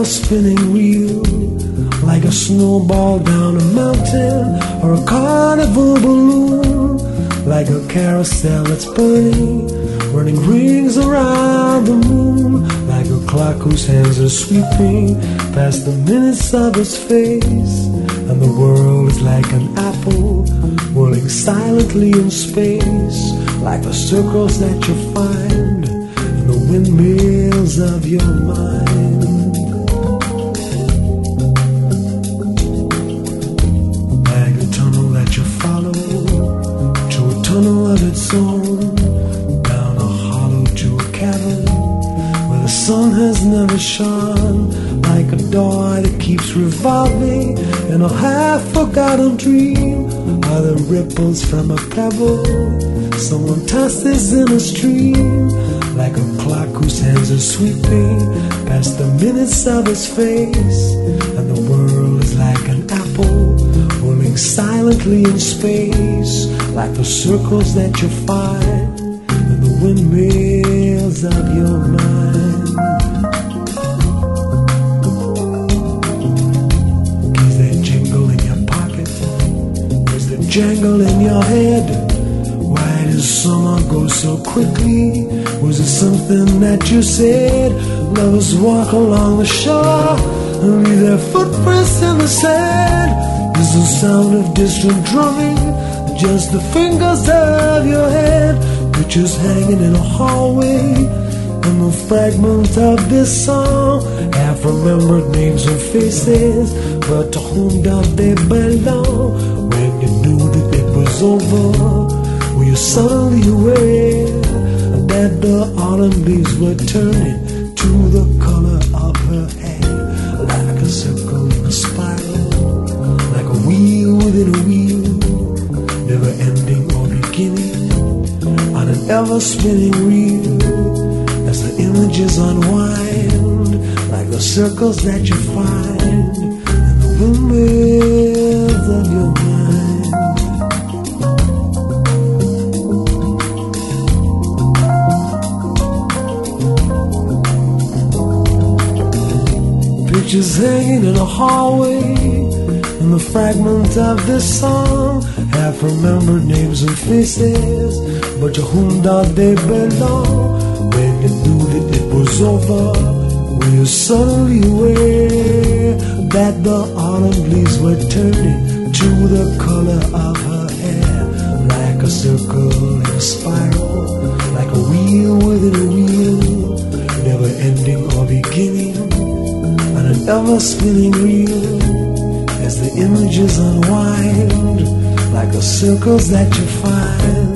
ever-spinning wheel, like a snowball down a mountain or a carnival balloon, like a carousel that's burning, running rings around the moon, like a clock whose hands are sweeping past the minutes of its face. And the world is like an apple whirling silently in space, like the circles that you find in the windmills of your mind. Like a tunnel that you follow to a tunnel of its own, down a hollow to a cavern where the sun has never shone, like a door that keeps revolving in a half-forgotten dream, are the ripples from a pebble someone tosses in a stream, like a clock whose hands are sweeping past the minutes of its face. And the world is like an apple whirling silently in space, like the circles that you find in the windmills of your mind. Keys that jingle in your pocket, words that jangle in your head. Why does summer go so quickly? Was it something that you said? Lovers walk along the shore and leave their footprints in the sand. Is the sound of distant drumming just the fingers of your hand? Pictures hanging in a hallway, and the fragment of this song, half-remembered names and faces, but to whom do they belong? When you knew that it was over, were you suddenly aware that the autumn leaves were turning to the color of her hair, like a circle in a spiral, like a wheel within a wheel, never ending or beginning, on an ever-spinning reel, as the images unwind, like the circles that you find in the windmills of your mind. Pictures hanging in a hallway, and the fragment of this song, half-remembered names and faces, but to whom do they belong? When you knew that it was over, were you suddenly aware that the autumn leaves were turning to the color of her hair, like a circle in a spiral, like a wheel within a wheel, never ending or beginning, on an ever-spinning reel, as the images unwind, like the circles that you find